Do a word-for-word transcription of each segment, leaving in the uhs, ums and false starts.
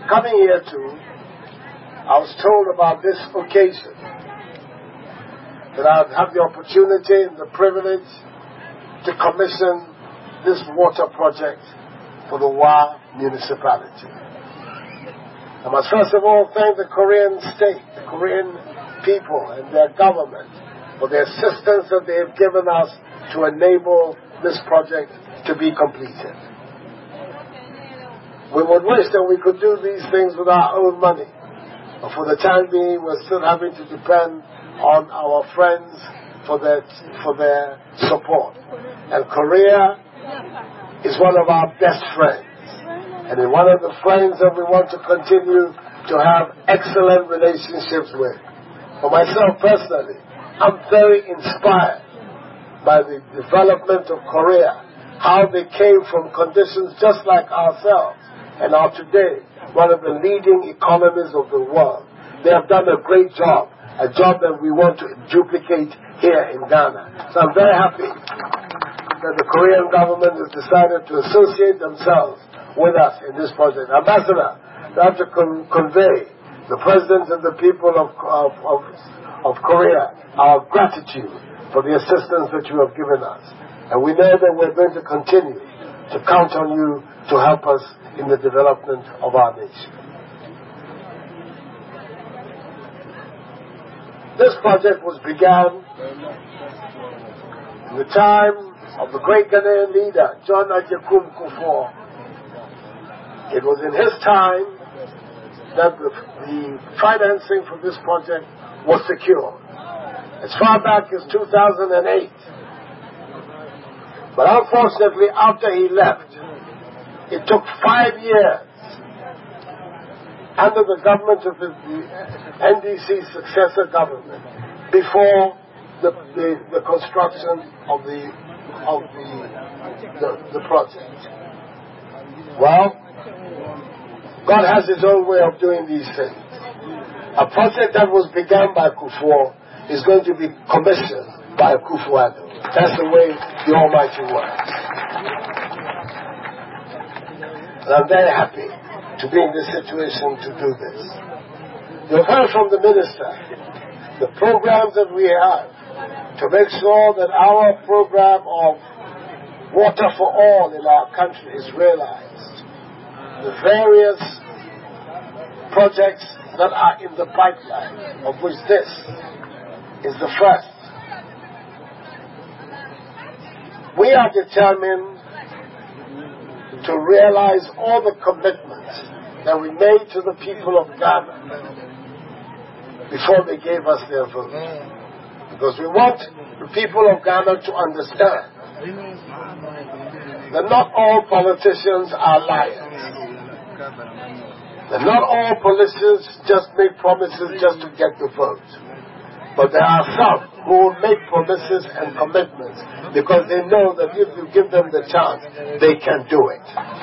coming here to, I was told about this occasion that I would have the opportunity and the privilege to commission this water project for the Wa municipality. I must first of all thank the Korean state, the Korean people and their government for the assistance that they have given us to enable this project to be completed. We would wish that we could do these things with our own money, but for the time being we're still having to depend on our friends for their, for their support. And Korea is one of our best friends, and is one of the friends that we want to continue to have excellent relationships with. For myself personally, I'm very inspired by the development of Korea, how they came from conditions just like ourselves and are today one of the leading economies of the world. They have done a great job, a job that we want to duplicate here in Ghana. So I'm very happy that the Korean government has decided to associate themselves with us in this project. Ambassador, I have to con- convey the President and the people of, of, of, of Korea our gratitude for the assistance that you have given us. And we know that we're going to continue to count on you to help us in the development of our nation. This project was begun in the time of the great Ghanaian leader, John Agyekum Kufuor. It was in his time that the, the financing for this project was secured, as far back as two thousand eight. But unfortunately, after he left, it took five years under the government of the, the N D C successor government before the, the, the construction of the of the, the the project. Well, God has His own way of doing these things. A project that was begun by Kufuor is going to be commissioned by Akufo-Addo. That's the way the Almighty works. And I'm very happy to be in this situation to do this. You've heard from the minister the programs that we have to make sure that our program of water for all in our country is realized. The various projects that are in the pipeline, of which this is the first. We are determined to realize all the commitments that we made to the people of Ghana before they gave us their vote. Because we want the people of Ghana to understand that not all politicians are liars. That not all politicians just make promises just to get the vote. But there are some who will make promises and commitments because they know that if you give them the chance, they can do it.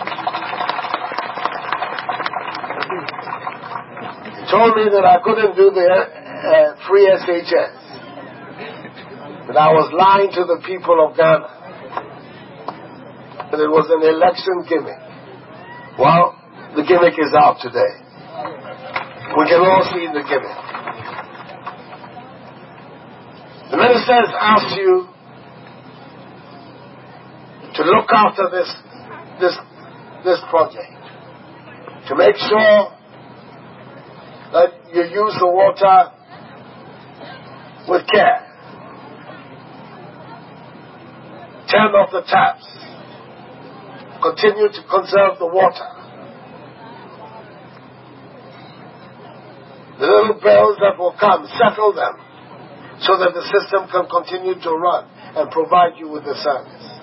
He told me that I couldn't do the uh, free S H S. That I was lying to the people of Ghana. That it was an election gimmick. Well, the gimmick is out today. We can all see the gimmick. The minister has asked you to look after this, this, this project, to make sure that you use the water with care. Turn off the taps. Continue to conserve the water. The little bells that will come, settle them so that the system can continue to run and provide you with the service.